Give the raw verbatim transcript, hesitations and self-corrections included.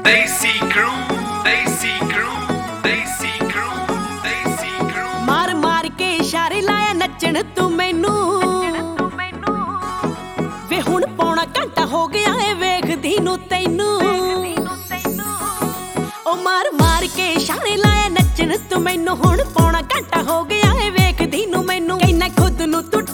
Desi crew, Desi crew, Desi crew, Desi crew। ਮਾਰ ਮਾਰ ਕੇ ਇਸ਼ਾਰੇ ਲਾਇਆ ਨੱਚਣ ਤੂੰ ਮੈਨੂੰ ਵੇ ਹੁਣ ਪੌਣਾ ਘੰਟਾ ਹੋ ਗਿਆ ਏ ਵੇਖਦੀ ਨੂੰ ਤੈਨੂੰ। ਉਹ ਮਾਰ ਮਾਰ ਕੇ ਇਸ਼ਾਰੇ ਲਾਇਆ ਨੱਚਣ ਤੂੰ ਮੈਨੂੰ ਹੁਣ ਪੌਣਾ ਘੰਟਾ ਹੋ ਗਿਆ ਏ ਵੇਖਦੀ ਨੂੰ ਮੈਨੂੰ। ਕਹਿੰਦਾ ਖੁਦ ਨੂੰ ਤੂੰ